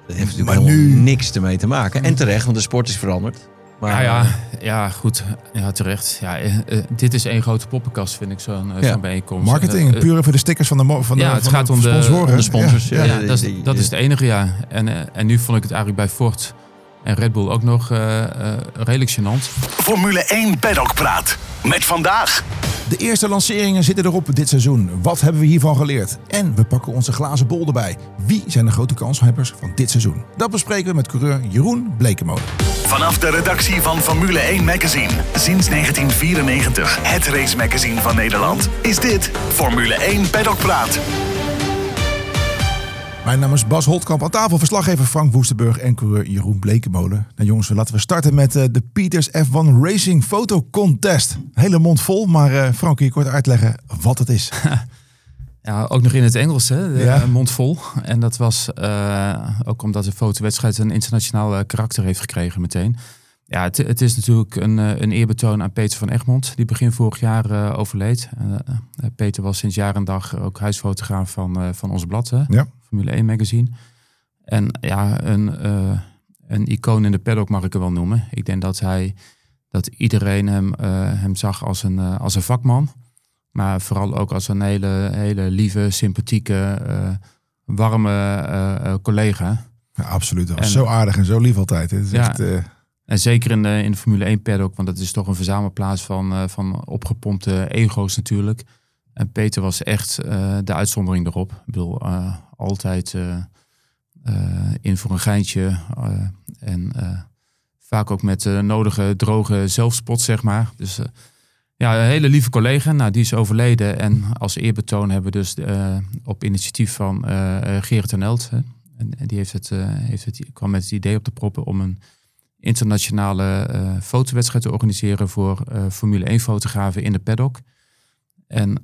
Dat heeft natuurlijk helemaal niks ermee te maken. En terecht, want de sport is veranderd. Maar, goed. Ja, terecht. Ja, dit is één grote poppenkast, vind ik, zo'n bijeenkomst. Marketing, puur even de stickers van de het gaat om sponsoren. De sponsors. Dat is het enige, ja. En nu vond ik het eigenlijk bij Ford en Red Bull ook nog redelijk gênant. Formule 1 Paddock Praat. Met vandaag. De eerste lanceringen zitten erop dit seizoen. Wat hebben we hiervan geleerd? En we pakken onze glazen bol erbij. Wie zijn de grote kanshebbers van dit seizoen? Dat bespreken we met coureur Jeroen Bleekemolen. Vanaf de redactie van Formule 1 Magazine. Sinds 1994 het race magazine van Nederland. Is dit Formule 1 Paddock Praat. Mijn naam is Bas Holtkamp, aan tafel verslaggever Frank Woestenburg en coureur Jeroen Bleekemolen. Nou jongens, laten we starten met de Pieters F1 Racing Photo Contest. Hele mond vol, maar Frank, kun je kort uitleggen wat het is? Ja, ook nog in het Engels, hè? Mond vol. En dat was ook omdat de fotowedstrijd een internationaal karakter heeft gekregen meteen. Ja, het is natuurlijk een eerbetoon aan Peter van Egmond, die begin vorig jaar overleed. Peter was sinds jaar en dag ook huisfotograaf van ons blad, hè? Ja. Formule 1 Magazine. En ja, een icoon in de paddock mag ik er wel noemen. Ik denk dat iedereen hem zag als een vakman. Maar vooral ook als een hele lieve, sympathieke, warme collega. Ja, absoluut. Zo aardig en zo lief altijd. Het is echt, En zeker in de Formule 1 paddock, want dat is toch een verzamelplaats van opgepompte ego's natuurlijk. En Peter was echt de uitzondering erop. Ik bedoel, altijd in voor een geintje. En vaak ook met nodige droge zelfspot, zeg maar. Dus een hele lieve collega. Nou, die is overleden. En als eerbetoon hebben we dus op initiatief van Gerrit Henelt. En die kwam met het idee op te proppen om een internationale fotowedstrijd te organiseren voor Formule 1 fotografen in de paddock. En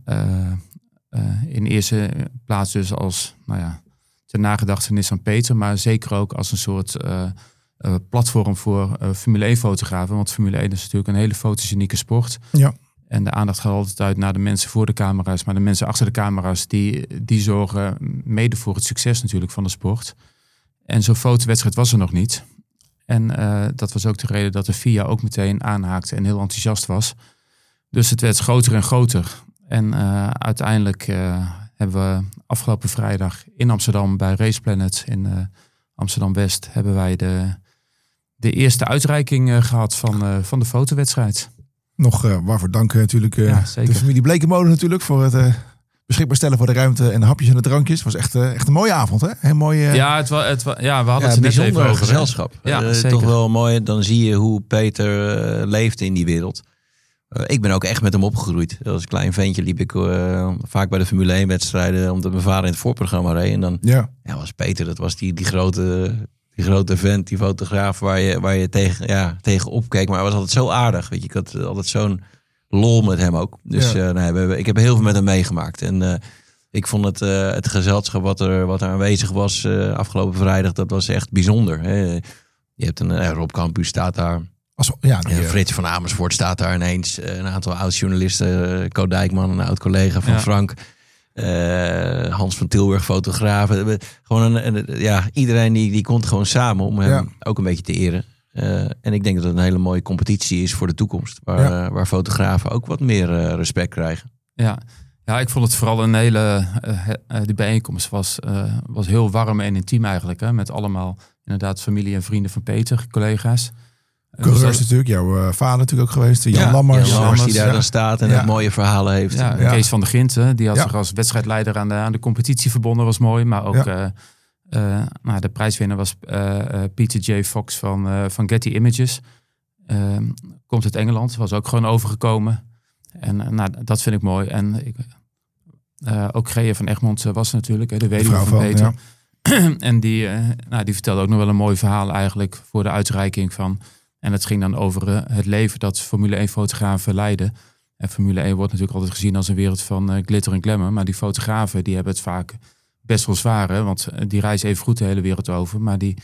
in eerste plaats dus als ter nagedachtenis aan Peter, maar zeker ook als een soort platform voor Formule 1 fotografen. Want Formule 1 is natuurlijk een hele fotogenieke sport. Ja. En de aandacht gaat altijd uit naar de mensen voor de camera's, maar de mensen achter de camera's die zorgen mede voor het succes natuurlijk van de sport. En zo'n fotowedstrijd was er nog niet. En dat was ook de reden dat de FIA ook meteen aanhaakte en heel enthousiast was. Dus het werd groter en groter. En uiteindelijk hebben we afgelopen vrijdag in Amsterdam bij Race Planet in Amsterdam-West hebben wij de eerste uitreiking gehad van de fotowedstrijd. Nog waarvoor dank natuurlijk de familie Bleekemolen natuurlijk voor het beschikbaar stellen voor de ruimte en de hapjes en de drankjes. Het was echt een mooie avond, hè? Een mooie... we hadden het net even over gezelschap. Toch wel mooi. Dan zie je hoe Peter leefde in die wereld. Ik ben ook echt met hem opgegroeid. Als klein ventje liep ik vaak bij de Formule 1 wedstrijden, omdat mijn vader in het voorprogramma reed. En dan was Peter, dat was die grote vent, die fotograaf waar je tegen opkeek. Maar hij was altijd zo aardig. Weet je, ik had altijd zo'n lol met hem ook. Dus ik heb heel veel met hem meegemaakt. En ik vond het gezelschap wat er aanwezig was afgelopen vrijdag, dat was echt bijzonder. Hè. Je hebt Rob Campus staat daar. Frits van Amersfoort staat daar ineens. Een aantal oud-journalisten. Co Dijkman, een oud-collega van Frank. Hans van Tilburg, fotograaf. Gewoon iedereen die komt gewoon samen om hem ook een beetje te eren. En ik denk dat het een hele mooie competitie is voor de toekomst. Waar fotografen ook wat meer respect krijgen. Ja, ik vond het vooral een hele... die bijeenkomst was heel warm en intiem eigenlijk. Hè, met allemaal inderdaad familie en vrienden van Peter, collega's. Coureurs natuurlijk, jouw vader natuurlijk ook geweest. Jan Lammers die daar dan staat en het mooie verhalen heeft. Kees van der Gint, die had zich als wedstrijdleider aan de competitie verbonden, was mooi. Maar ook de prijswinnaar was Peter J. Fox van Getty Images. Komt uit Engeland, was ook gewoon overgekomen. En dat vind ik mooi. En ook Gea van Egmond was natuurlijk, de weduwe van Peter. En die vertelde ook nog wel een mooi verhaal eigenlijk voor de uitreiking van... En het ging dan over het leven dat Formule 1 fotografen leiden. En Formule 1 wordt natuurlijk altijd gezien als een wereld van glitter en glamour. Maar die fotografen die hebben het vaak best wel zwaar. Hè? Want die reizen even goed de hele wereld over. Maar die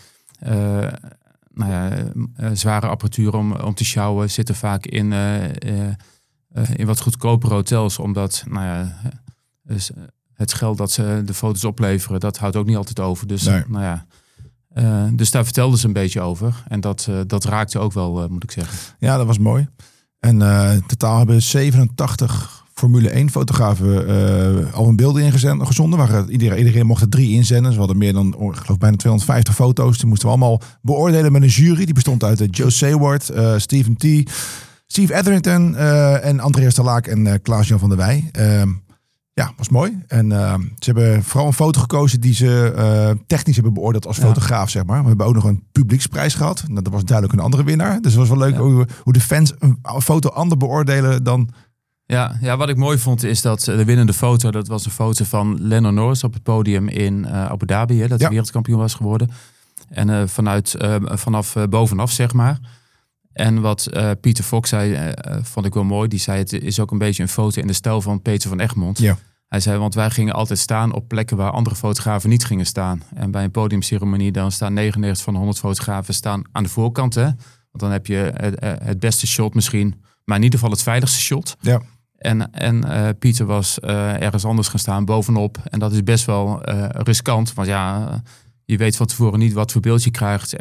zware apparatuur om te sjouwen zitten vaak in wat goedkopere hotels. Omdat het geld dat ze de foto's opleveren, dat houdt ook niet altijd over. Dus Dus daar vertelden ze een beetje over. En dat raakte ook wel, moet ik zeggen. Ja, dat was mooi. En totaal hebben 87 Formule 1 fotografen al een beelden ingezonden. Waar iedereen mocht er 3 inzenden. Dus we hadden meer dan, ik geloof, bijna 250 foto's. Die moesten we allemaal beoordelen met een jury. Die bestond uit Joe Saward, Stephen T, Steve Etherington en Andreas de Laak en Klaas-Jan van der Wij. Ja, was mooi. En ze hebben vooral een foto gekozen die ze technisch hebben beoordeeld als fotograaf, zeg maar. We hebben ook nog een publieksprijs gehad. Nou, dat was duidelijk een andere winnaar. Dus het was wel leuk hoe de fans een foto ander beoordelen dan... Ja, wat ik mooi vond is dat de winnende foto, dat was een foto van Lando Norris op het podium in Abu Dhabi. Hè, dat hij wereldkampioen was geworden. En vanaf bovenaf, zeg maar. En wat Pieter Fox zei, vond ik wel mooi. Die zei, het is ook een beetje een foto in de stijl van Peter van Egmond. Ja. Hij zei, want wij gingen altijd staan op plekken waar andere fotografen niet gingen staan. En bij een podiumceremonie, dan staan 99 van de 100 fotografen staan aan de voorkant. Hè? Want dan heb je het beste shot misschien, maar in ieder geval het veiligste shot. Ja. En Pieter was ergens anders gaan staan, bovenop. En dat is best wel riskant. Want je weet van tevoren niet wat voor beeld je krijgt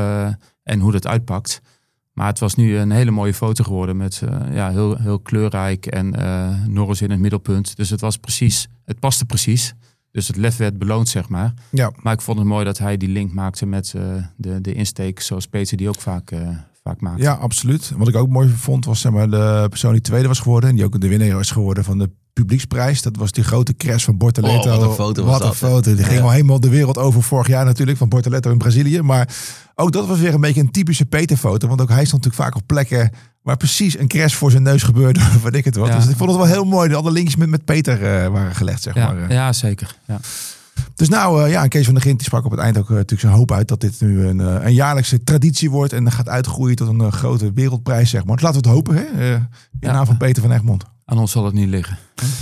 en hoe dat uitpakt. Maar het was nu een hele mooie foto geworden met heel kleurrijk en Norris in het middelpunt. Dus het paste precies. Dus het lef werd beloond, zeg maar. Ja. Maar ik vond het mooi dat hij die link maakte met de insteek zoals Peter die ook vaak maakt. Ja, absoluut. Wat ik ook mooi vond was, zeg maar, de persoon die tweede was geworden en die ook de winnaar is geworden van de publieksprijs. Dat was die grote crash van Bortoleto. Wat een foto was dat. Wat een foto. Die ging al helemaal de wereld over vorig jaar natuurlijk, van Bortoleto in Brazilië. Maar ook dat was weer een beetje een typische Peter-foto. Want ook hij stond natuurlijk vaak op plekken waar precies een crash voor zijn neus gebeurde. Wat ik het was. Ja. Dus ik vond het wel heel mooi dat alle linkjes met Peter waren gelegd, zeg maar. Ja, zeker. Ja. Dus Kees van der Gint die sprak op het eind ook natuurlijk zijn hoop uit dat dit nu een jaarlijkse traditie wordt en gaat uitgroeien tot een grote wereldprijs, zeg maar. Dus laten we het hopen, hè? In naam van Peter van Egmond. Aan ons zal het niet liggen.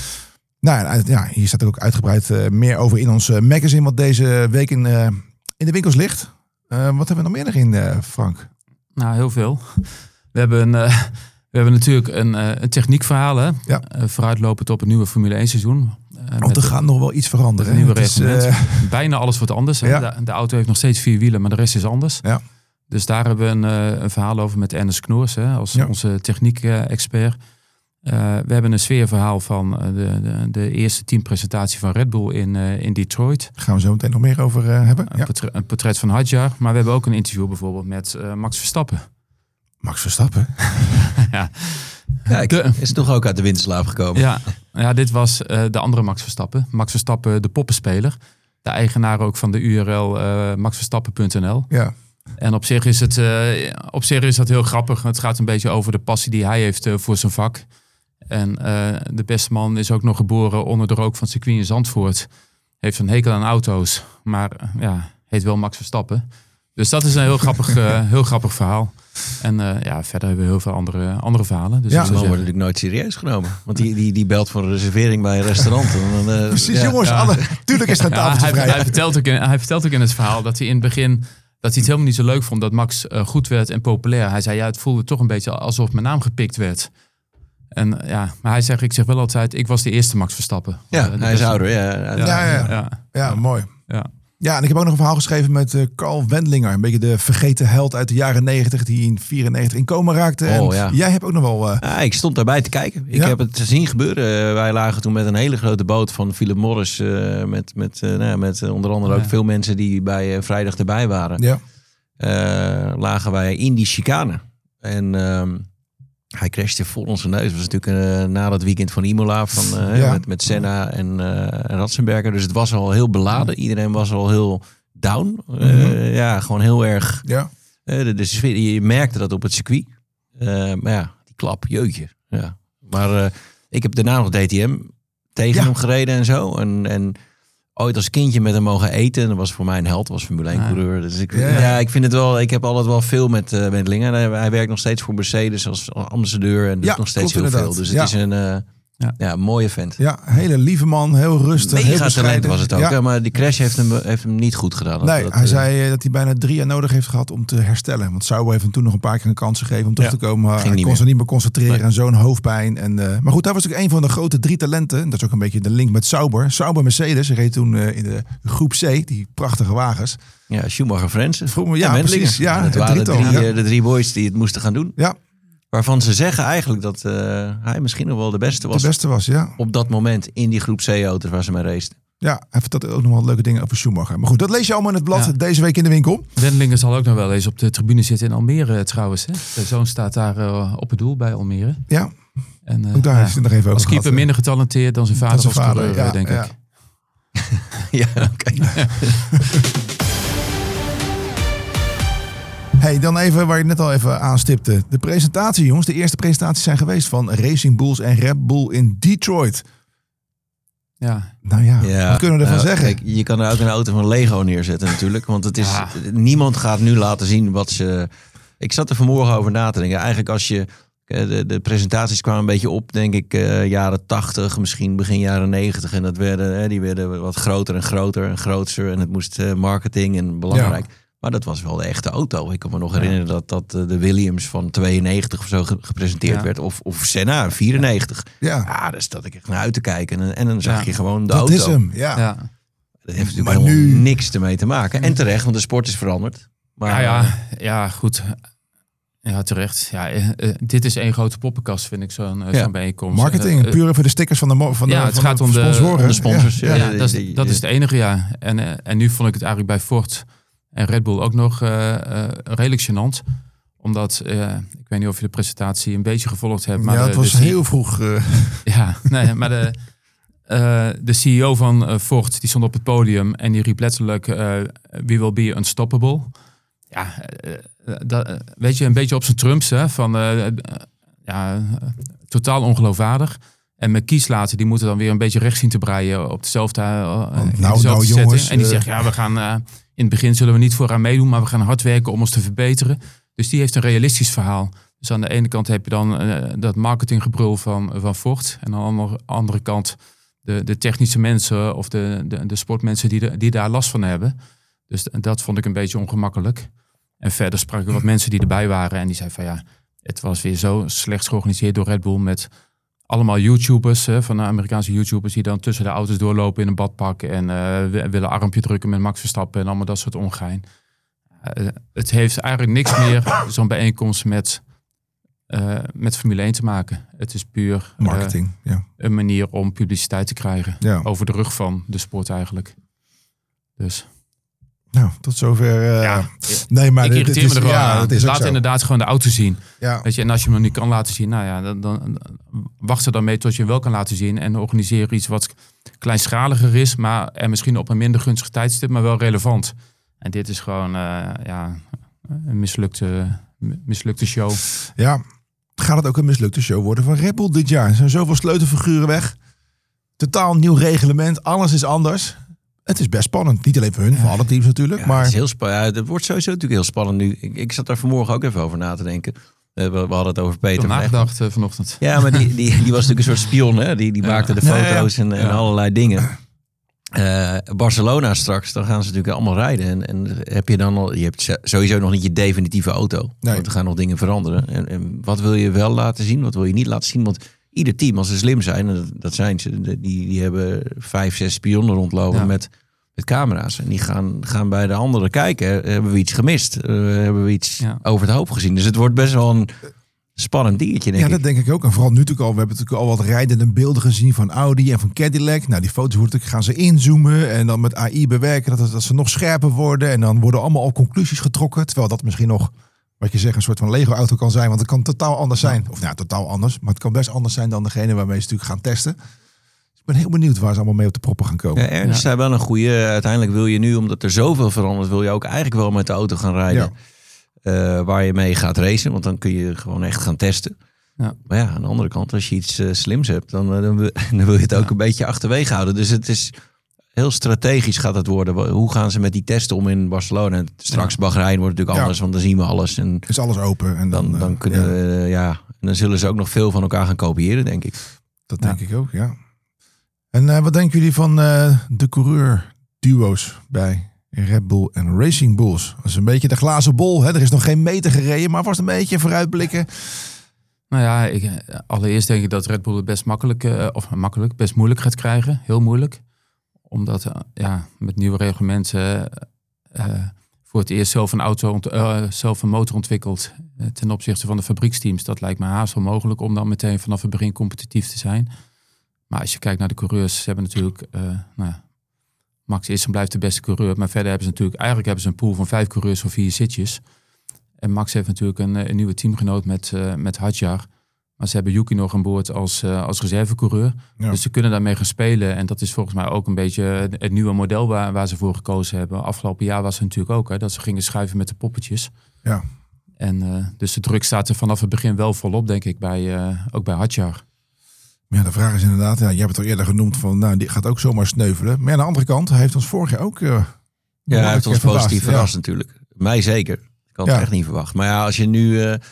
Nou ja, hier staat ook uitgebreid meer over in ons magazine wat deze week in de winkels ligt. Wat hebben we nog meer erin, Frank? Nou, heel veel. We hebben natuurlijk een techniekverhaal, hè? Ja. Vooruitlopend op het nieuwe Formule 1 seizoen. Want er gaat nog wel iets veranderen. Nieuwe reglement. Bijna alles wordt anders. Ja. De auto heeft nog steeds 4 wielen, maar de rest is anders. Ja. Dus daar hebben we een verhaal over met Ernest Knoors, hè, als onze techniek-expert. We hebben een sfeerverhaal van de eerste teampresentatie van Red Bull in Detroit. Daar gaan we zo meteen nog meer over hebben. Een portret van Hadjar. Maar we hebben ook een interview bijvoorbeeld met Max Verstappen. Max Verstappen? Ja. Kijk, is toch ook uit de winterslaap gekomen. Ja, dit was de andere Max Verstappen. Max Verstappen, de poppenspeler. De eigenaar ook van de URL maxverstappen.nl. Ja. En op zich is dat heel grappig. Het gaat een beetje over de passie die hij heeft voor zijn vak. En de beste man is ook nog geboren onder de rook van het circuit in Zandvoort. Heeft een hekel aan auto's, maar heet wel Max Verstappen. Dus dat is een heel grappig verhaal. En verder hebben we heel veel andere verhalen. Dus man wordt natuurlijk nooit serieus genomen. Want die belt voor een reservering bij een restaurant. En dan, precies, jongens. Tuurlijk is het een tafeltje vrij. Hij vertelt ook in het verhaal dat hij in het begin dat hij het helemaal niet zo leuk vond dat Max goed werd en populair. Hij zei, het voelde toch een beetje alsof mijn naam gepikt werd. En maar hij zegt, ik zeg wel altijd, ik was de eerste Max Verstappen. Ja, hij is ouder. Ja, mooi. Ja. Ja, en ik heb ook nog een verhaal geschreven met Carl Wendlinger. Een beetje de vergeten held uit de jaren 90 die in 94 in coma raakte. Jij hebt ook nog wel... ik stond daarbij te kijken. Ik heb het zien gebeuren. Wij lagen toen met een hele grote boot van Philip Morris. Met onder andere ook veel mensen die bij vrijdag erbij waren. Ja. Lagen wij in die chicane. En hij crashte voor onze neus. Dat was natuurlijk na dat weekend van Imola met Senna en Ratzenberger. Dus het was al heel beladen. Iedereen was al heel down. Gewoon heel erg. Ja. Dus je merkte dat op het circuit. Maar die klap, jeutje. Ja. Maar ik heb daarna nog DTM tegen hem gereden en zo. En ooit als kindje met hem mogen eten. En dat was voor mij een held, was Formule 1 coureur. Dus ik vind het wel, ik heb altijd wel veel met Wendlinger. Hij werkt nog steeds voor Mercedes als ambassadeur en doet nog steeds heel veel. Dus het is Ja, mooie vent. Ja, hele lieve man, heel rustig. Mega heel talent bescheiden. was het ook. Ja. Ja, maar die crash heeft hem niet goed gedaan. Nee, hij zei dat hij bijna 3 jaar nodig heeft gehad om te herstellen. Want Sauber heeft hem toen nog een paar keer een kans gegeven om terug te komen. Maar hij kon zich niet meer concentreren en zo'n hoofdpijn. Maar goed, hij was ook een van de grote 3 talenten. Dat is ook een beetje de link met Sauber. Sauber Mercedes reed toen in de groep C, die prachtige wagens. Ja, Schumacher, Frenzen. Ja, precies. Ja, dat waren de 3 boys die het moesten gaan doen. Ja. Waarvan ze zeggen eigenlijk dat hij misschien nog wel de beste was. De beste was, ja. Op dat moment in die groep C-auto's waar ze mee racen. Ja, hij vertelt ook nog wel leuke dingen over Schumacher. Maar goed, dat lees je allemaal in het blad deze week in de winkel. Wendlinger zal ook nog wel eens op de tribune zitten in Almere trouwens. Hè? Zijn zoon staat daar op het doel bij Almere. Ja, en, ook daar is het nog even over als keeper minder getalenteerd dan zijn vader als coureur, denk ik. Ja, oké. Hey, dan even waar je net al even aanstipte. De presentatie, jongens. De eerste presentaties zijn geweest van Racing Bulls en Red Bull in Detroit. Ja. Nou ja, wat kunnen we ervan zeggen? Kijk, je kan er ook een auto van Lego neerzetten natuurlijk. Want het is, niemand gaat nu laten zien wat ze... Ik zat er vanmorgen over na te denken. Eigenlijk als je... De presentaties kwamen een beetje op, denk ik, jaren 80, misschien begin jaren 90. En die werden wat groter en groter en groter. En het moest marketing en belangrijk. Ja. Maar dat was wel de echte auto. Ik kan me nog herinneren dat de Williams van 92 of zo gepresenteerd werd. Of Senna, 94. Ja, daar zat ik echt naar uit te kijken. En dan zag je gewoon de auto. Dat is hem, ja. Dat heeft natuurlijk helemaal niks ermee te maken. En terecht, want de sport is veranderd. Maar, ja, goed. Ja, terecht. Ja, dit is één grote poppenkast, vind ik, zo'n bijeenkomst. Marketing, puur voor de stickers van de het gaat om sponsoren. De sponsors. Ja, dat is het enige, ja. En nu vond ik het eigenlijk bij Ford en Red Bull ook nog redelijk gênant. Omdat, ik weet niet of je de presentatie een beetje gevolgd hebt. Maar het was heel vroeg. Ja, nee, maar de CEO van Ford, die stond op het podium en die riep letterlijk, we will be unstoppable. Ja, weet je, een beetje op zijn Trumps, hè, van totaal ongeloofwaardig. En met Kieslater, die moeten dan weer een beetje recht zien te breien op dezelfde setting. Jongens, en die zegt, we gaan in het begin zullen we niet vooraan meedoen, maar we gaan hard werken om ons te verbeteren. Dus die heeft een realistisch verhaal. Dus aan de ene kant heb je dan dat marketinggebrul van Ford. En aan de andere kant de technische mensen of de sportmensen die daar last van hebben. Dus dat vond ik een beetje ongemakkelijk. En verder sprak ik wat mensen die erbij waren. En die zeiden van het was weer zo slecht georganiseerd door Red Bull. Met allemaal YouTubers, van de Amerikaanse YouTubers. Die dan tussen de auto's doorlopen in een badpak. En willen armpje drukken met Max Verstappen. En allemaal dat soort ongein. Het heeft eigenlijk niks meer, zo'n bijeenkomst met Formule 1 te maken. Het is puur marketing, een manier om publiciteit te krijgen. Ja. Over de rug van de sport eigenlijk. Dus... Nou, tot zover. Nee, maar ik irriteer me er gewoon aan. Laat zo. Inderdaad gewoon de auto zien. Ja. Weet je, en als je hem nog niet kan laten zien, dan wacht er dan mee tot je hem wel kan laten zien. En organiseer iets wat kleinschaliger is, maar en misschien op een minder gunstig tijdstip, maar wel relevant. En dit is gewoon een mislukte show. Ja, gaat het ook een mislukte show worden van Red Bull dit jaar? Er zijn zoveel sleutelfiguren weg. Totaal nieuw reglement. Alles is anders. Het is best spannend. Niet alleen voor hun, voor alle teams natuurlijk. Maar het is heel spannend. Het wordt sowieso natuurlijk heel spannend nu. Ik zat daar vanmorgen ook even over na te denken. We hadden het over Peter. Ik heb nagedacht vanochtend. Ja, maar die was natuurlijk een soort spion. Hè? Die maakte de foto's en allerlei dingen. Barcelona straks, dan gaan ze natuurlijk allemaal rijden. En heb je dan al... Je hebt sowieso nog niet je definitieve auto. Nee. Want er gaan nog dingen veranderen. En wat wil je wel laten zien? Wat wil je niet laten zien? Want ieder team, als ze slim zijn, en dat zijn ze, die hebben 5-6 spionnen rondlopen met camera's. En die gaan bij de anderen kijken. Hebben we iets gemist? Hebben we iets over het hoofd gezien? Dus het wordt best wel een spannend dingetje, denk ik. Ja, dat denk ik ook. En vooral nu natuurlijk al. We hebben natuurlijk al wat rijdende beelden gezien van Audi en van Cadillac. Nou, die foto's gaan ze inzoomen en dan met AI bewerken dat ze nog scherper worden. En dan worden allemaal al conclusies getrokken. Terwijl dat misschien nog, wat je zegt, een soort van Lego-auto kan zijn. Want het kan totaal anders zijn. Of totaal anders. Maar het kan best anders zijn dan degene waarmee ze natuurlijk gaan testen. Dus ik ben heel benieuwd waar ze allemaal mee op de proppen gaan komen. Ja, Ernst zei wel een goede. Uiteindelijk wil je nu, omdat er zoveel verandert, wil je ook eigenlijk wel met de auto gaan rijden. Ja. Waar je mee gaat racen. Want dan kun je gewoon echt gaan testen. Ja. Maar aan de andere kant, als je iets slims hebt, dan wil je het ook een beetje achterwege houden. Dus het is heel strategisch gaat het worden. Hoe gaan ze met die testen om in Barcelona? En straks Bahrein wordt natuurlijk anders, want dan zien we alles. En is alles open. En dan kunnen en dan zullen ze ook nog veel van elkaar gaan kopiëren, denk ik. Dat denk ik ook, ja. En wat denken jullie van de coureur-duo's bij Red Bull en Racing Bulls? Dat is een beetje de glazen bol. Hè? Er is nog geen meter gereden, maar vast een beetje vooruitblikken. Nou ja, allereerst denk ik dat Red Bull het best best moeilijk gaat krijgen. Heel moeilijk. Omdat met nieuwe reglementen voor het eerst zelf een motor ontwikkeld ten opzichte van de fabrieksteams. Dat lijkt me haast onmogelijk om dan meteen vanaf het begin competitief te zijn. Maar als je kijkt naar de coureurs, ze hebben natuurlijk... Max is en blijft de beste coureur. Maar verder hebben ze een pool van 5 coureurs voor 4 zitjes. En Max heeft natuurlijk een nieuwe teamgenoot met Hadjar. Maar ze hebben Yuki nog aan boord als reservecoureur. Ja. Dus ze kunnen daarmee gaan spelen. En dat is volgens mij ook een beetje het nieuwe model waar ze voor gekozen hebben. Afgelopen jaar was het natuurlijk ook dat ze gingen schuiven met de poppetjes. Ja. En dus de druk staat er vanaf het begin wel volop, denk ik, ook bij Hadjar. Ja, de vraag is inderdaad, je hebt het al eerder genoemd van, die gaat ook zomaar sneuvelen. Maar aan de andere kant, hij heeft ons vorig jaar ook... hij heeft ons positief verrast natuurlijk. Mij zeker. Ik had het echt niet verwacht. Maar ja, als je nu...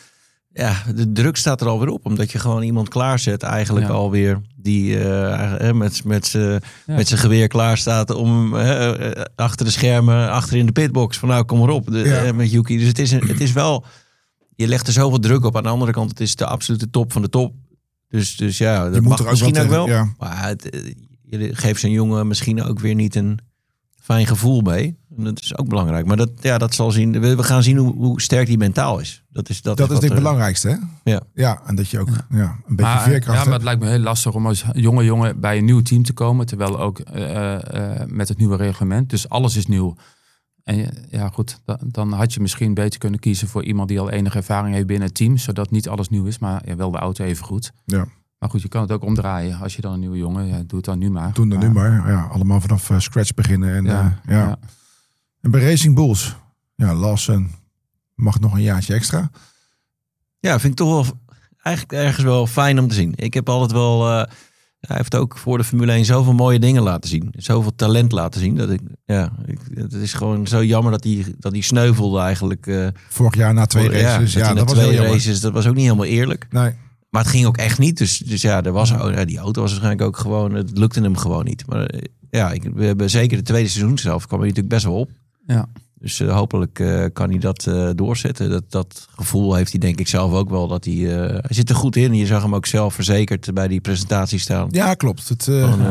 de druk staat er alweer op. Omdat je gewoon iemand klaarzet eigenlijk alweer. Die met zijn geweer klaar staat om achter de schermen, achter in de pitbox. Van nou, kom maar op. Met Yuki. Dus het is wel... Je legt er zoveel druk op. Aan de andere kant, het is de absolute top van de top. Dus ja, dat mag misschien ook wel. Ja. Maar je geeft zo'n jongen misschien ook weer niet een fijn gevoel mee. En dat is ook belangrijk. Maar dat zal zien. We gaan zien hoe sterk die mentaal is. Dat is het belangrijkste, hè? Ja, en dat je ook een beetje veerkracht hebt. Maar het lijkt me heel lastig om als jongen bij een nieuw team te komen. Terwijl ook met het nieuwe reglement. Dus alles is nieuw. En ja, goed, dan had je misschien beter kunnen kiezen voor iemand die al enige ervaring heeft binnen het team. Zodat niet alles nieuw is, maar wel de auto even goed. Ja. Maar goed, je kan het ook omdraaien. Als je dan een nieuwe jongen, doe het dan nu maar. Doe het nu maar. Ja, allemaal vanaf scratch beginnen. En, en bij Racing Bulls, Lawson mag nog een jaartje extra. Ja, vind ik toch wel eigenlijk ergens wel fijn om te zien. Ik heb altijd wel... hij heeft ook voor de Formule 1 zoveel mooie dingen laten zien. Zoveel talent laten zien. Het is gewoon zo jammer dat hij sneuvelde eigenlijk. Vorig jaar na 2 races. Dat was 2 races. Dat was ook niet helemaal eerlijk. Nee. Maar het ging ook echt niet. Dus die auto was waarschijnlijk ook gewoon... Het lukte hem gewoon niet. Maar we hebben zeker de tweede seizoen zelf. Kwam hij natuurlijk best wel op. Ja. Dus hopelijk kan hij dat doorzetten. Dat gevoel heeft hij denk ik zelf ook wel. Dat hij zit er goed in. Je zag hem ook zelf verzekerd bij die presentatie staan. Ja, klopt. Het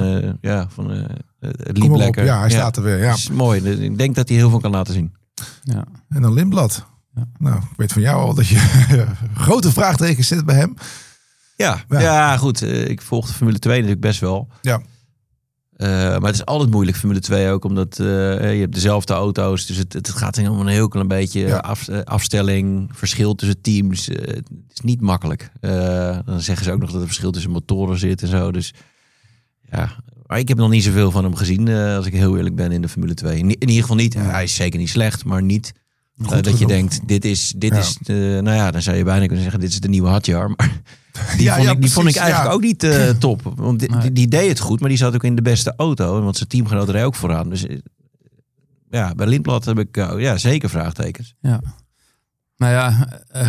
liep lekker. Ja, hij staat er weer. Ja. Dat is mooi. Ik denk dat hij heel veel kan laten zien. Ja. En dan Lindblad. Ja. Nou, ik weet van jou al dat je grote vraagtekens zit bij hem. Ja, goed. Ik volg de Formule 2 natuurlijk best wel. Ja. Maar het is altijd moeilijk, Formule 2 ook, omdat je hebt dezelfde auto's. Dus het gaat helemaal een heel klein beetje afstelling, verschil tussen teams. Het is niet makkelijk. Dan zeggen ze ook nog dat er verschil tussen motoren zit en zo. Dus ja, maar ik heb nog niet zoveel van hem gezien, als ik heel eerlijk ben in de Formule 2. In ieder geval niet. Hij is zeker niet slecht, maar niet dat je denkt, dit is dan zou je bijna kunnen zeggen, dit is de nieuwe Hadjar. Maar die vond ik eigenlijk ook niet top. Want die deed het goed, maar die zat ook in de beste auto. Want zijn teamgenoot reed ook vooraan. Dus bij Lindblad heb ik zeker vraagtekens. Ja. Nou ja,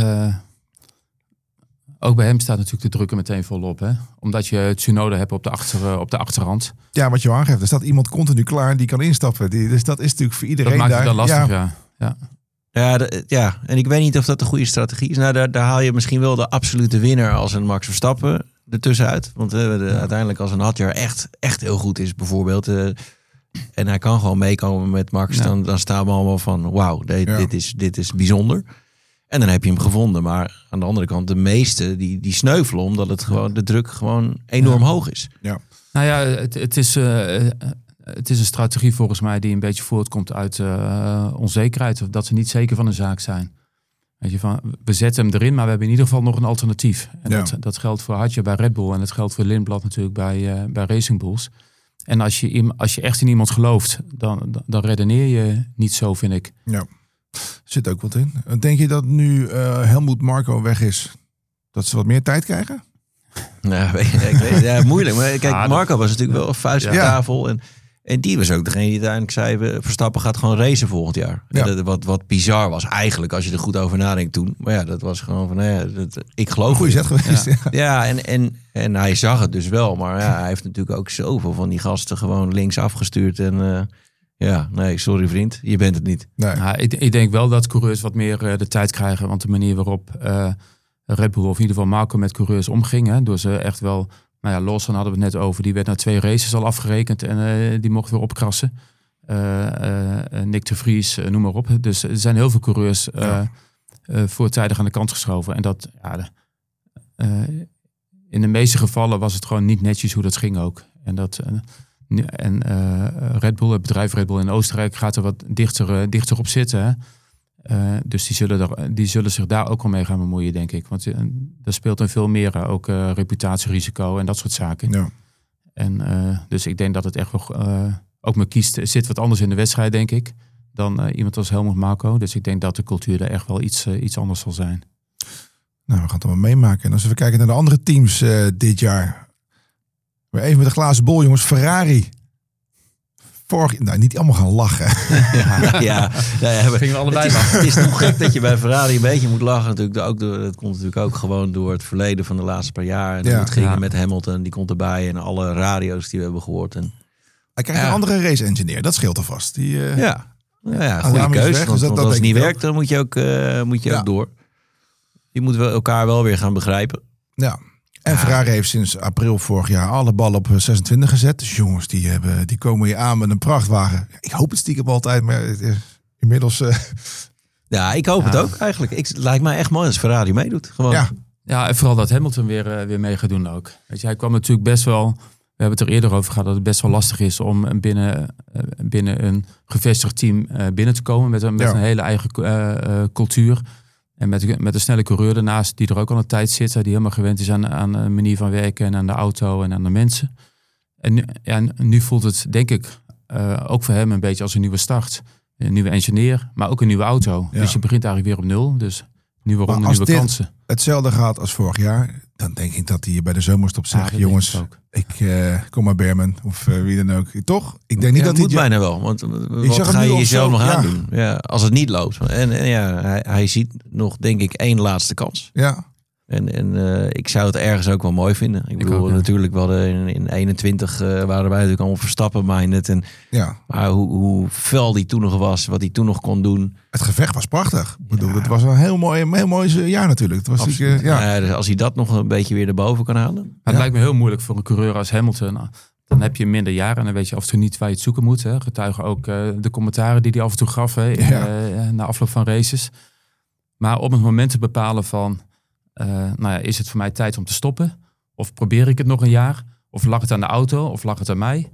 ook bij hem staat natuurlijk de druk er meteen volop. Hè? Omdat je Tsunoda hebt op de achterhand. Ja, wat je aangeeft. Er staat iemand continu klaar die kan instappen. Dus dat is natuurlijk voor iedereen dat daar. Dat maakt het dan lastig, Ja, en ik weet niet of dat de goede strategie is. Nou, daar haal je misschien wel de absolute winnaar als een Max Verstappen ertussenuit. Want uiteindelijk als een Hadjar echt heel goed is bijvoorbeeld... en hij kan gewoon meekomen met Max... Dan staan we allemaal van wauw, dit is bijzonder. En dan heb je hem gevonden. Maar aan de andere kant, de meeste die sneuvelen... omdat het gewoon de druk gewoon enorm hoog is. Ja. Nou ja, het is... Het is een strategie volgens mij die een beetje voortkomt uit onzekerheid. Of dat ze niet zeker van de zaak zijn. Weet je, we zetten hem erin, maar we hebben in ieder geval nog een alternatief. En dat geldt voor Hadjar bij Red Bull. En dat geldt voor Lindblad natuurlijk bij Racing Bulls. En als je echt in iemand gelooft, dan redeneer je niet zo, vind ik. Ja, zit ook wat in. Denk je dat nu Helmut Marko weg is, dat ze wat meer tijd krijgen? Nou, ik weet, moeilijk. Maar kijk, Marko was natuurlijk wel een vuist op tafel. En die was ook degene die uiteindelijk zei, Verstappen gaat gewoon racen volgend jaar. Ja. Wat bizar was eigenlijk, als je er goed over nadenkt toen. Maar ja, dat was gewoon van, ik geloof... Een goede zet geweest. Ja, en hij zag het dus wel. Maar ja, hij heeft natuurlijk ook zoveel van die gasten gewoon links afgestuurd. En sorry vriend, je bent het niet. Nee. Nou, ik denk wel dat coureurs wat meer de tijd krijgen. Want de manier waarop Red Bull, of in ieder geval Marco, met coureurs omging. Hè, door ze echt wel... Nou ja, Lawson hadden we het net over. Die werd na 2 races al afgerekend en die mocht weer opkrassen. Nick de Vries, noem maar op. Dus er zijn heel veel coureurs voortijdig aan de kant geschoven. En dat, in de meeste gevallen was het gewoon niet netjes hoe dat ging ook. En dat... Red Bull, het bedrijf Red Bull in Oostenrijk, gaat er wat dichter op zitten. Hè? Dus die zullen zich daar ook al mee gaan bemoeien, denk ik. Want er speelt een veel meer, ook reputatierisico en dat soort zaken. Ja. En dus ik denk dat het echt wel, ook met Kies zit wat anders in de wedstrijd, denk ik, dan iemand als Helmut Marko. Dus ik denk dat de cultuur er echt wel iets anders zal zijn. Nou, we gaan het allemaal meemaken. En als we kijken naar de andere teams dit jaar... Maar even met de glazen bol, jongens. Ferrari. Niet allemaal gaan lachen. We gingen allebei lachen. Het is toch gek dat je bij Ferrari een beetje moet lachen. Natuurlijk, dat komt natuurlijk ook gewoon door het verleden van de laatste paar jaar. En hoe het ging met Hamilton, die komt erbij. En alle radio's die we hebben gehoord. En, hij krijgt een andere race engineer. Dat scheelt alvast. goede keuze. Want als het niet werkt, dan moet je ook door. Je moet elkaar wel weer gaan begrijpen. Ja. En Ferrari heeft sinds april vorig jaar alle ballen op 26 gezet. Dus jongens, die komen hier aan met een prachtwagen. Ik hoop het stiekem altijd, maar inmiddels... Ja, ik hoop het ook eigenlijk. Het lijkt mij echt mooi als Ferrari meedoet. Gewoon. Ja, en vooral dat Hamilton weer mee gaat doen ook. Weet je, hij kwam natuurlijk best wel... We hebben het er eerder over gehad dat het best wel lastig is om binnen een gevestigd team binnen te komen. Met een hele eigen cultuur. En met een snelle coureur ernaast die er ook al een tijd zit. Die helemaal gewend is aan een manier van werken en aan de auto en aan de mensen. En nu voelt het, denk ik, ook voor hem een beetje als een nieuwe start. Een nieuwe engineer, maar ook een nieuwe auto. Ja. Dus je begint eigenlijk weer op 0. Dus nieuwe ronde, nieuwe kansen. Hetzelfde gaat als vorig jaar. Dan denk ik dat hij bij de zomerstop zegt, jongens, ik kom maar Berman of wie dan ook. Toch? Ik denk niet dat moet bijna wel. Want wat ga je jezelf nog aandoen? Ja, als het niet loopt. En hij ziet nog, denk ik, 1 laatste kans. Ja. En ik zou het ergens ook wel mooi vinden. Ik bedoel, natuurlijk, we hadden in 21 waren wij natuurlijk allemaal Verstappen-minded. Maar hoe fel die toen nog was, wat hij toen nog kon doen. Het gevecht was prachtig. Ik bedoel, het was een heel mooi jaar natuurlijk. Het was dus als hij dat nog een beetje weer erboven kan halen. Het lijkt me heel moeilijk voor een coureur als Hamilton. Dan heb je minder jaren en dan weet je af en toe niet waar je het zoeken moet. Hè. Getuigen ook de commentaren die hij af en toe gaf na afloop van races. Maar op het moment te bepalen van... is het voor mij tijd om te stoppen? Of probeer ik het nog een jaar? Of lag het aan de auto? Of lag het aan mij?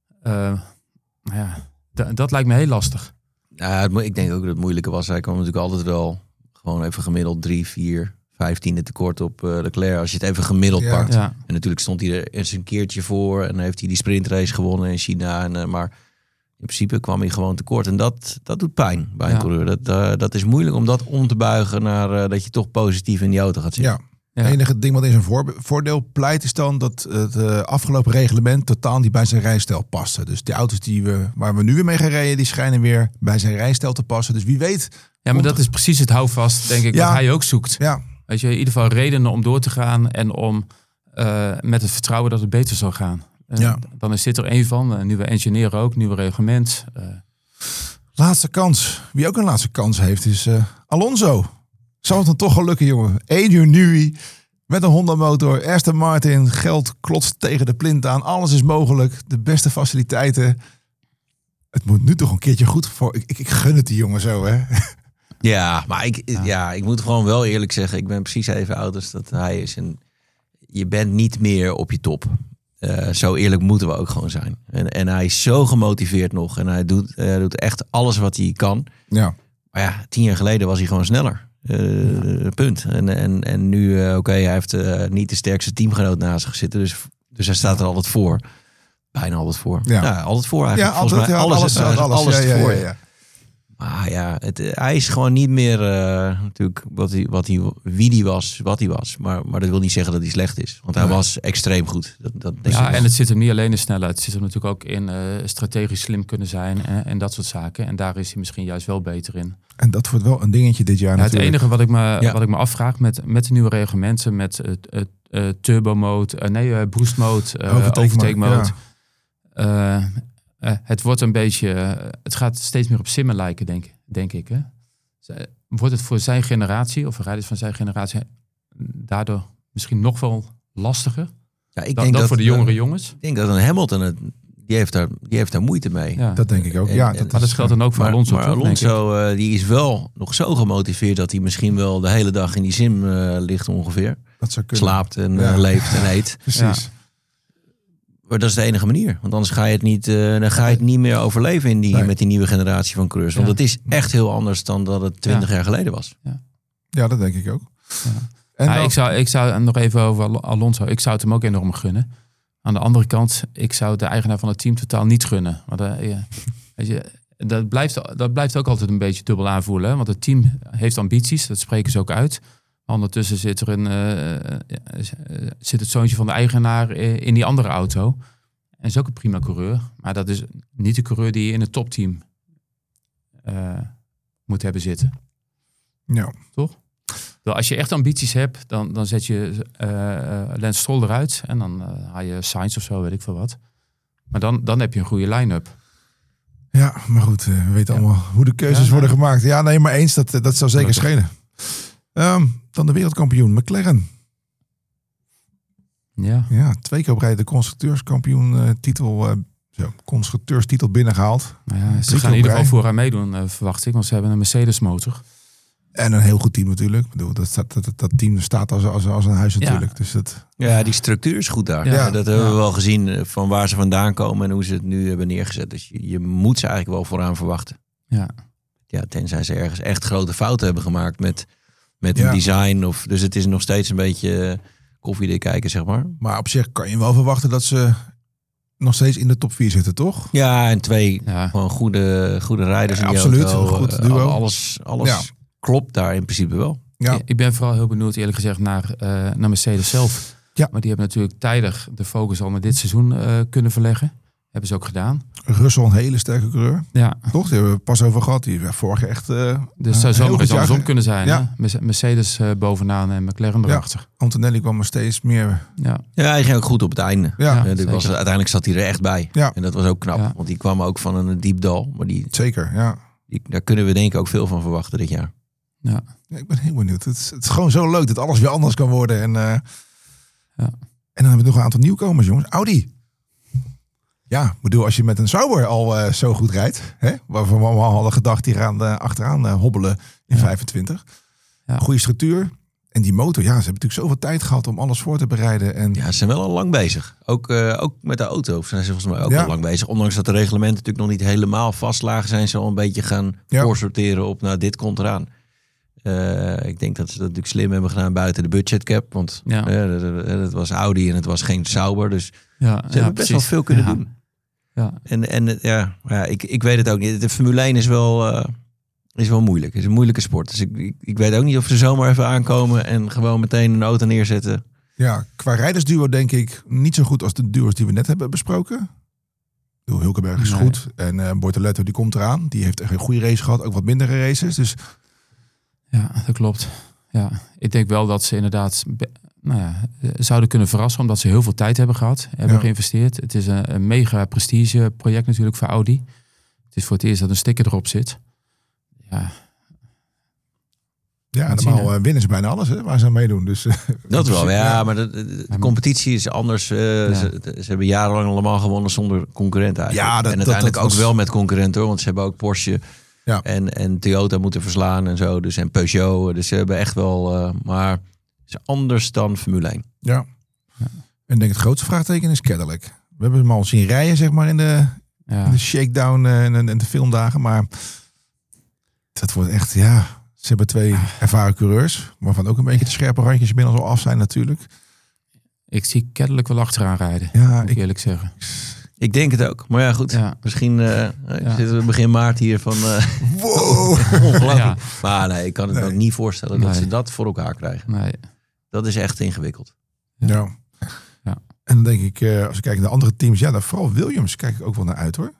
Dat lijkt me heel lastig. Ik denk ook dat het moeilijke was. Hij kwam natuurlijk altijd wel gewoon even gemiddeld 3, 4, 15e tekort op Leclerc. Als je het even gemiddeld pakt. Ja. En natuurlijk stond hij er eens een keertje voor. En heeft hij die sprintrace gewonnen in China. Maar in principe kwam hij gewoon tekort. En dat doet pijn bij een coureur. Dat is moeilijk om dat om te buigen naar dat je toch positief in die auto gaat zitten. Ja. Het enige ding wat in zijn voordeel pleit is dan dat het afgelopen reglement totaal niet bij zijn rijstijl paste. Dus de auto's waar we nu weer mee gaan rijden, die schijnen weer bij zijn rijstijl te passen. Dus wie weet... Ja, maar dat is precies het houvast, denk ik, wat hij ook zoekt. Ja. Weet je, in ieder geval redenen om door te gaan en om met het vertrouwen dat het beter zal gaan. Dan is dit er één van. Een nieuwe engineer ook, nieuw reglement. Laatste kans. Wie ook een laatste kans heeft is Alonso. Zou het dan toch wel lukken, jongen? Adrian Newey met een Honda motor. Aston Martin, geld klotst tegen de plint aan. Alles is mogelijk. De beste faciliteiten. Het moet nu toch een keertje goed voor... Ik gun het die jongen zo, hè? Ja, maar ik moet gewoon wel eerlijk zeggen. Ik ben precies even oud als dat hij is. En je bent niet meer op je top. Zo eerlijk moeten we ook gewoon zijn. En hij is zo gemotiveerd nog. En hij doet echt alles wat hij kan. Ja. Maar 10 jaar geleden was hij gewoon sneller. Punt. En nu, hij heeft niet de sterkste teamgenoot naast zich zitten. Dus hij staat er altijd voor. Bijna altijd voor. Ja, altijd voor eigenlijk. Ja, altijd, mij. Alles ervoor. Ja. Maar ja, hij is gewoon niet meer natuurlijk wie hij was. Maar dat wil niet zeggen dat hij slecht is. Want hij was extreem goed. Dat denk ik wel. En het zit hem niet alleen in snelheid. Het zit hem natuurlijk ook in strategisch slim kunnen zijn en dat soort zaken. En daar is hij misschien juist wel beter in. En dat wordt wel een dingetje dit jaar Het natuurlijk. enige wat ik me afvraag met de nieuwe reglementen, met turbo mode, boost mode, overtake mode. Ja. Het wordt een beetje, het gaat steeds meer op simmen lijken, denk ik. Hè? Wordt het voor zijn generatie, of rijders van zijn generatie, daardoor misschien nog wel lastiger dan voor de jongere jongens? Ik denk dat een Hamilton, die heeft daar moeite mee. Ja. Dat denk ik ook. Maar dat geldt dan ook voor Alonso. Maar Alonso, die is wel nog zo gemotiveerd dat hij misschien wel de hele dag in die sim ligt ongeveer. Dat zou kunnen. Slaapt en leeft en eet. Precies. Ja. Maar dat is de enige manier. Want anders ga je het niet, dan ga je het niet meer overleven met die nieuwe generatie van coureurs. Want het is echt heel anders dan dat het 20 jaar geleden was. Ja, dat denk ik ook. Ja. En ik zou nog even over Alonso. Ik zou het hem ook enorm gunnen. Aan de andere kant, ik zou de eigenaar van het team totaal niet gunnen. Maar weet je, dat blijft ook altijd een beetje dubbel aanvoelen. Hè? Want het team heeft ambities, dat spreken ze ook uit. Ondertussen zit het zoontje van de eigenaar in die andere auto. En is ook een prima coureur. Maar dat is niet de coureur die je in het topteam moet hebben zitten. Ja. Toch? Als je echt ambities hebt, dan zet je Lance Stroll eruit. En dan haal je Sainz of zo, weet ik veel wat. Maar dan heb je een goede line-up. Ja, maar goed, we weten allemaal hoe de keuzes worden gemaakt. Ja, nee, maar eens, dat zou zeker schelen. Dan de wereldkampioen McLaren. Ja, 2 keer op rij de constructeurstitel binnengehaald. Ze gaan in ieder geval voor haar meedoen, verwacht ik. Want ze hebben een Mercedes motor. En een heel goed team natuurlijk. Ik bedoel, dat team staat als een huis natuurlijk. Dus die structuur is goed daar. Ja, dat hebben we wel gezien van waar ze vandaan komen en hoe ze het nu hebben neergezet. Dus je moet ze eigenlijk wel vooraan verwachten. Ja, tenzij ze ergens echt grote fouten hebben gemaakt met een design. Dus het is nog steeds een beetje koffiedik kijken, zeg maar. Maar op zich kan je wel verwachten dat ze nog steeds in de top 4 zitten, toch? Ja, en 2 gewoon goede rijders in die absoluut, auto. Een goed duo. Alles klopt daar in principe wel. Ja. Ik ben vooral heel benieuwd, eerlijk gezegd, naar Mercedes zelf. Ja. Maar die hebben natuurlijk tijdig de focus al naar dit seizoen kunnen verleggen. Hebben ze ook gedaan. Russell, een hele sterke coureur. Ja. Toch? Die hebben we pas over gehad. Die vorig jaar echt... dus zou zomaar eens andersom kunnen zijn. Ja. Hè? Mercedes bovenaan en McLaren erachter. Ja. Antonelli kwam er steeds meer... Ja, hij ging ook goed op het einde. Ja. Uiteindelijk zat hij er echt bij. Ja. En dat was ook knap. Want die kwam ook van een diep dal. Maar zeker, ja. Daar kunnen we denk ik ook veel van verwachten dit jaar. Ja, ik ben heel benieuwd. Het is gewoon zo leuk dat alles weer anders kan worden. En dan hebben we nog een aantal nieuwkomers, jongens. Audi. Ja, ik bedoel, als je met een Sauber al zo goed rijdt, hè, waarvan we al hadden gedacht, die gaan achteraan hobbelen in 25. Ja. Goede structuur. En die motor, ze hebben natuurlijk zoveel tijd gehad om alles voor te bereiden. En... Ja, ze zijn wel al lang bezig. Ook met de auto zijn ze volgens mij ook al lang bezig. Ondanks dat de reglementen natuurlijk nog niet helemaal vastlagen, zijn ze al een beetje gaan voorsorteren op, nou, dit komt eraan. Ik denk dat ze dat natuurlijk slim hebben gedaan buiten de budgetcap. Want dat was Audi en het was geen Sauber. Dus ze hebben best wel veel kunnen doen. Ja. Ik weet het ook niet. De Formule 1 is wel moeilijk. Het is een moeilijke sport. Dus ik weet ook niet of ze zomaar even aankomen en gewoon meteen een auto neerzetten. Ja, qua rijdersduo denk ik niet zo goed als de duo's die we net hebben besproken. Hulkenberg is goed. En Bortoletto die komt eraan. Die heeft echt een goede race gehad. Ook wat mindere races. Dus... Ja, dat klopt. Ja, ik denk wel dat ze inderdaad zouden kunnen verrassen, omdat ze heel veel tijd hebben gehad, hebben geïnvesteerd. Het is een mega prestige project natuurlijk voor Audi. Het is voor het eerst dat een sticker erop zit. Ja, normaal winnen ze bijna alles, hè, waar ze aan meedoen. Dus, dat wel, maar de competitie is anders. Ze hebben jarenlang allemaal gewonnen zonder concurrent eigenlijk. Ja, en uiteindelijk ook wel met concurrent, hoor, want ze hebben ook Porsche... Ja. En Toyota moeten verslaan en zo. Dus, en Peugeot. Dus ze hebben echt wel... maar het is anders dan Formule 1. Ja. En ik denk het grootste vraagteken is Cadillac. We hebben hem al zien rijden, zeg maar, in de shakedown en de filmdagen. Maar dat wordt echt, Ze hebben 2 ervaren coureurs. Waarvan ook een beetje de scherpe randjes inmiddels al af zijn natuurlijk. Ik zie Cadillac wel achteraan rijden. Ja, moet ik eerlijk zeggen. Ik denk het ook. Maar ja, goed. Ja. Misschien zitten we begin maart hier van... wow! Ongelooflijk. Ja. Maar nee, ik kan het me ook niet voorstellen dat ze dat voor elkaar krijgen. Nee. Dat is echt ingewikkeld. Ja. En dan denk ik, als ik kijk naar andere teams... Ja, vooral Williams kijk ik ook wel naar uit, hoor.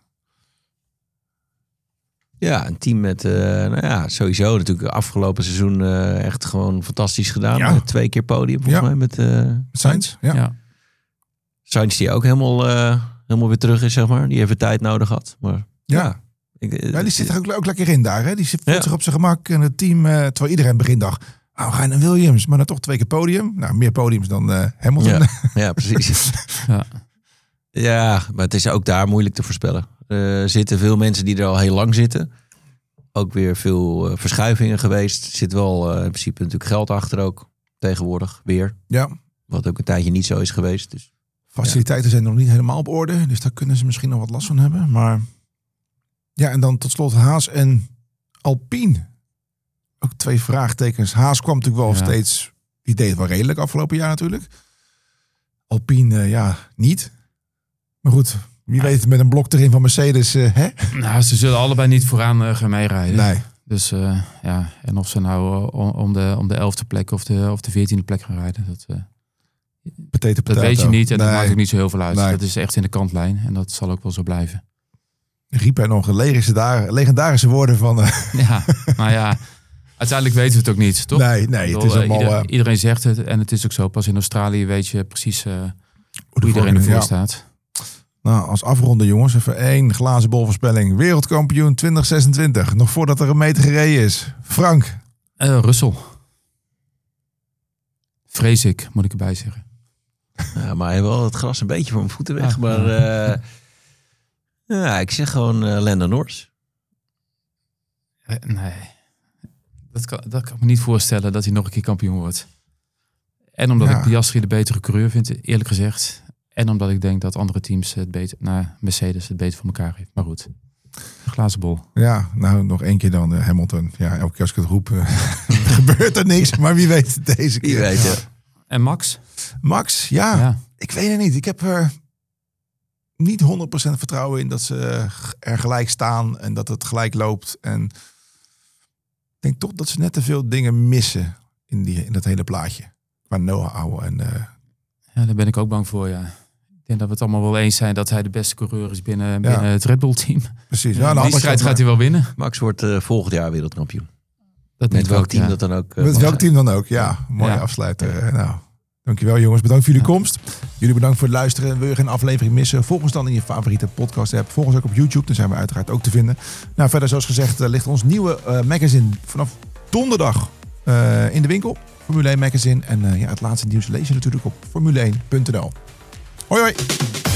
Ja, een team met, sowieso natuurlijk afgelopen seizoen echt gewoon fantastisch gedaan. Ja. 2 keer podium volgens mij met Sainz. Ja. Sainz die ook helemaal weer terug is, zeg maar. Die even tijd nodig had. Maar die zit er ook lekker in daar. Hè? Die voelt zich op zijn gemak. En het team, terwijl iedereen begin dacht... we gaan naar Williams, maar dan toch 2 keer podium. Nou, meer podiums dan Hamilton. Ja, precies. Ja, maar het is ook daar moeilijk te voorspellen. Er zitten veel mensen die er al heel lang zitten. Ook weer veel verschuivingen geweest. Er zit wel in principe natuurlijk geld achter ook. Tegenwoordig weer. Ja. Wat ook een tijdje niet zo is geweest. Dus, faciliteiten zijn nog niet helemaal op orde. Dus daar kunnen ze misschien nog wat last van hebben. Maar ja, en dan tot slot Haas en Alpine. Ook 2 vraagtekens. Haas kwam natuurlijk wel steeds... Die deed het wel redelijk afgelopen jaar natuurlijk. Alpine, niet. Maar goed... Wie weet met een blok erin van Mercedes, hè? Nou, ze zullen allebei niet vooraan gaan meerijden. Nee. Dus en of ze nou om de 11e plek of de 14e plek gaan rijden, dat weet je niet. En dat maakt ook niet zo heel veel uit. Nee. Dat is echt in de kantlijn en dat zal ook wel zo blijven. Riep hij nog legendarische woorden van... Ja, maar ja, uiteindelijk weten we het ook niet, toch? Nee, het is allemaal... Iedereen zegt het en het is ook zo. Pas in Australië weet je precies hoe iedereen ervoor staat. Nou, als afronden jongens, even 1 glazen bol voorspelling. Wereldkampioen 2026. Nog voordat er een meter gereden is. Frank. Russell. Vrees ik, moet ik erbij zeggen. Ja, maar hij wel het gras een beetje van mijn voeten weg. Maar ik zeg gewoon Lando Norris. Nee. Dat kan ik me niet voorstellen dat hij nog een keer kampioen wordt. En omdat ik Piastri de betere coureur vind, eerlijk gezegd. En omdat ik denk dat andere teams het beter... Mercedes het beter voor elkaar heeft. Maar goed. Glazen bol. Ja, nou nog 1 keer dan Hamilton. Ja, elke keer als ik het roep... gebeurt er niks. Maar wie weet het deze keer. Wie weet, ja. En Max? Max, ja. Ik weet het niet. Ik heb er niet 100% vertrouwen in dat ze er gelijk staan. En dat het gelijk loopt. En ik denk toch dat ze net te veel dingen missen in dat hele plaatje. Qua know-how en... Ja, daar ben ik ook bang voor, ja. Ik denk dat we het allemaal wel eens zijn dat hij de beste coureur is binnen het Red Bull team. Precies. Ja, die strijd gaat hij wel winnen. Max wordt volgend jaar wereldkampioen. Dat met welk team dat dan ook. Met welk team dan ook, ja. Mooie afsluiter. Nou, dankjewel jongens. Bedankt voor jullie komst. Jullie bedankt voor het luisteren. Wil je geen aflevering missen? Volg ons dan in je favoriete podcast app. Volg ons ook op YouTube. Daar zijn we uiteraard ook te vinden. Nou, verder zoals gezegd ligt ons nieuwe magazine vanaf donderdag in de winkel. Formule 1 magazine. En het laatste nieuws lees je natuurlijk op formule1.nl. Hoi hoi!